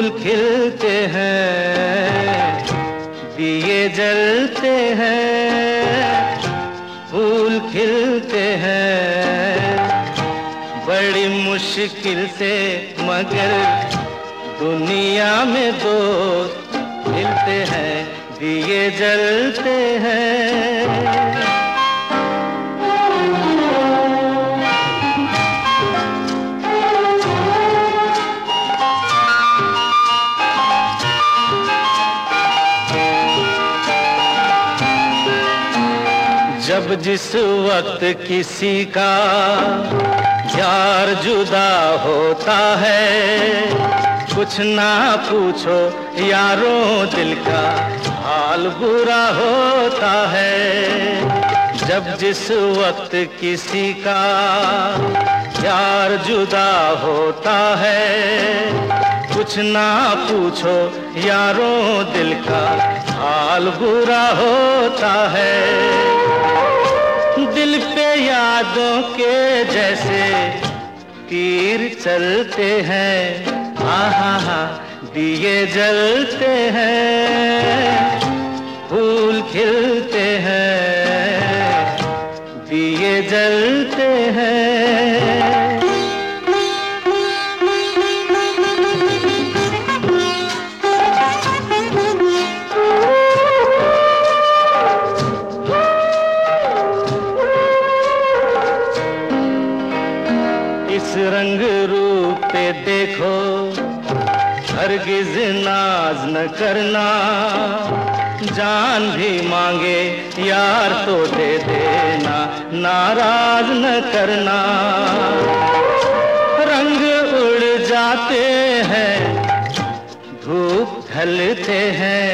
खिलते हैं, दिए जलते हैं, फूल खिलते हैं, बड़ी मुश्किल से मगर दुनिया में दोस्त मिलते हैं, दिए जलते हैं। जब जिस वक्त किसी का यार जुदा होता है, कुछ ना पूछो यारों दिल का हाल बुरा होता है। जब जिस वक्त किसी का यार जुदा होता है, कुछ ना पूछो यारों दिल का हाल बुरा होता है। दिल पे यादों के जैसे तीर चलते हैं, आहा दिए जलते हैं, फूल खिलते हैं, दिए जलते हैं। इस रंग रूप पे देखो, हरगिज नाज न करना, जान भी मांगे यार तो दे देना, नाराज न करना। रंग उड़ जाते हैं, धूप ढलते हैं,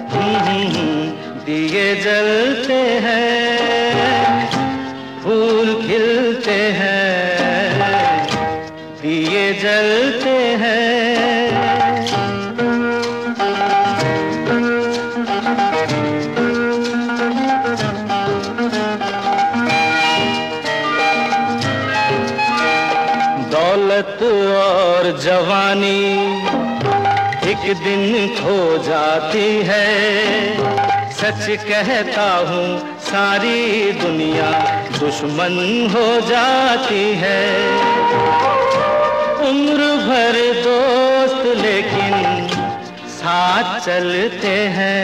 दिए जलते हैं, फूल खिलते हैं, दिए जलते हैं। दौलत और जवानी एक दिन खो जाती है, सच कहता हूँ सारी दुनिया दुश्मन हो जाती है। उम्र भर दोस्त लेकिन साथ चलते हैं,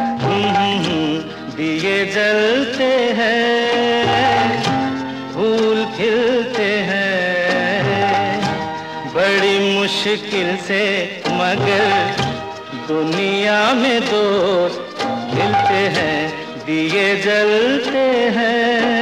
दिए जलते हैं, फूल खिलते हैं, बड़ी मुश्किल से मगर दुनिया में दोस्त मिलते हैं, दिए जलते हैं।